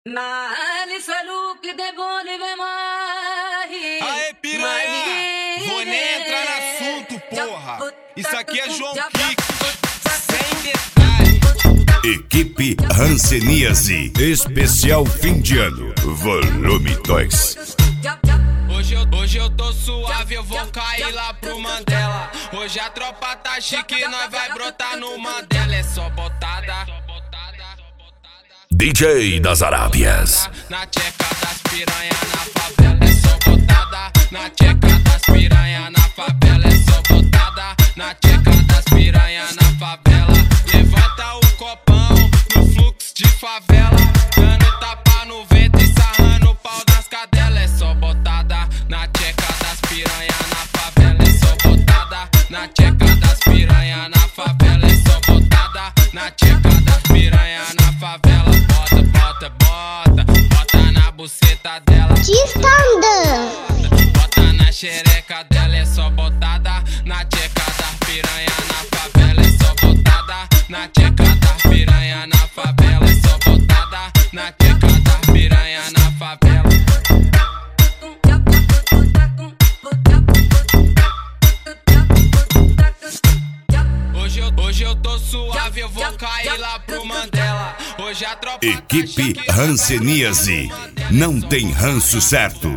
Aê, piranha! Vou nem entrar no assunto, porra! Isso aqui é João Kik, sem detalhe. Equipe Hanseníase, especial fim de ano, volume 2. Hoje eu tô suave, eu vou cair lá pro Mandela. Hoje a tropa tá chique, nós vai brotar no Mandela. É só botada. DJ das Arábias. Na tcheca das piranha na favela. É só botada. Na tcheca das piranha na favela. É só botada. Na tcheca das piranha na favela. Levanta o copão no fluxo de favela. Dando tapa no vento e sarrando o pau das cadelas. É só botada. Na tcheca das piranha na favela. É só botada. Na tcheca das piranha na favela. É só botada. Na tcheca das piranha na favela. Bota na buceta dela. Bota na xereca dela. É só botada. Na tcheca das piranha na favela. É só botada. Na tcheca das piranha na favela. É só botada. Na tcheca das piranha na favela. Hoje eu tô suave, eu vou cair lá pro Mandela. Hoje a tropa Equipe Hanseníase, não tem ranço certo.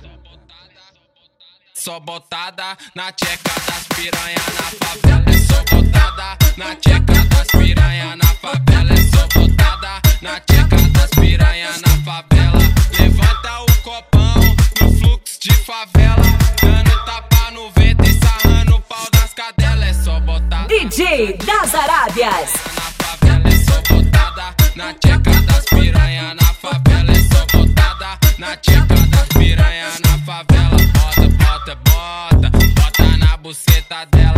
Só botada na tcheca das piranha na favela. É só botada na tcheca das piranha na favela. É só botada na tcheca das piranha na favela. Levanta o copão no fluxo de favela. Dando tapa no vento e sarrando o pau das cadelas. É só botada. DJ das Arábias. Na favela é só botada. Na tcheca das piranha na favela. É só botada. Na tcheca das piranha na favela. Bota na buceta dela.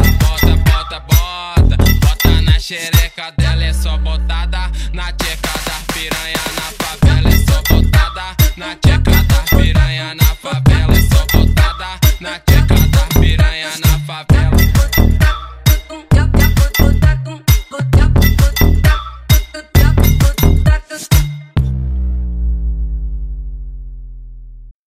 Bota na xereca dela. É só botada. Na tcheca das piranha na favela.